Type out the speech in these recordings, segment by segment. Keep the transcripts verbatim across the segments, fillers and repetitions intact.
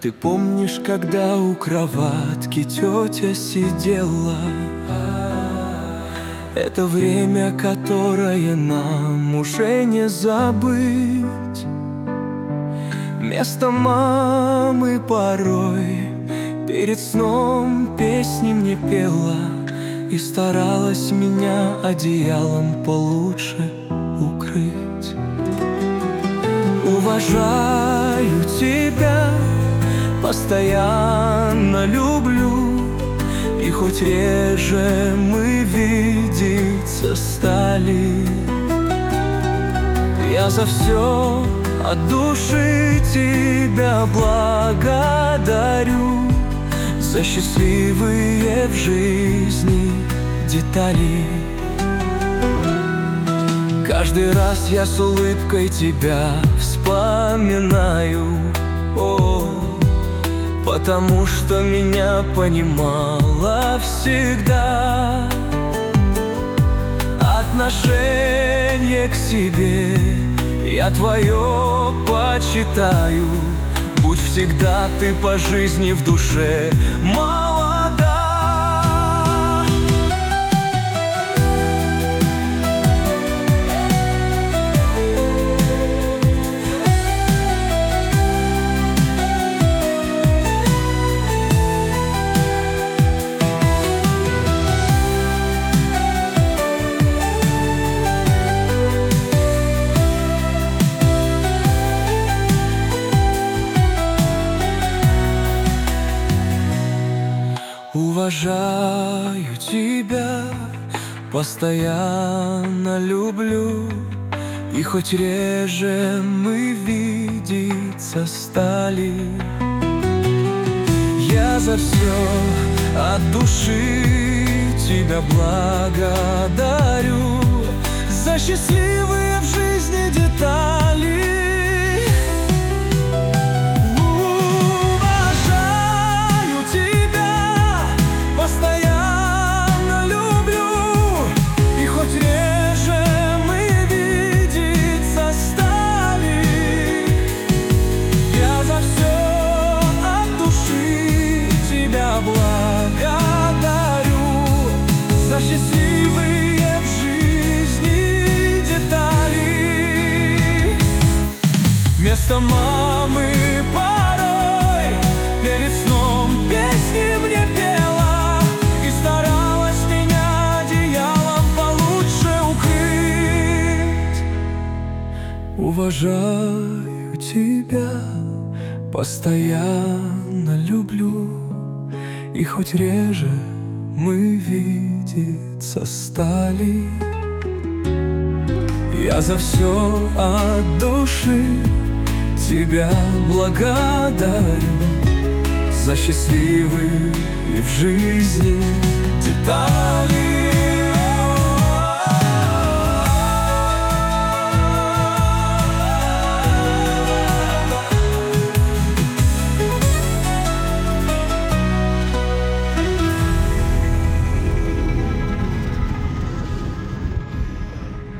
Ты помнишь, когда у кроватки тетя сидела? Это время, которое нам уже не забыть. Вместо мамы порой перед сном песни мне пела и старалась меня одеялом получше укрыть. Уважаю тебя, постоянно люблю, и хоть реже мы видеться стали, я за все от души тебя благодарю, за счастливые в жизни детали. Каждый раз я с улыбкой тебя вспоминаю, о, потому что меня понимала всегда. Отношение к себе я твое почитаю. Будь всегда ты по жизни в душе молода. Уважаю тебя, постоянно люблю, и хоть реже мы видеться стали, я за все от души тебя благодарю, за счастливые в жизни детали. Постоянно люблю, и хоть реже мы видеться стали, я за все от души тебя благодарю, за счастливые в жизни детали. Вместо мамы порой перед сном песни мне пела, уважаю тебя, постоянно люблю, и хоть реже мы видеться стали, я за все от души тебя благодарю, за счастливые в жизни детали.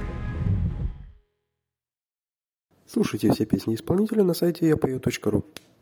Слушайте все песни исполнителя на сайте я пою точка ру.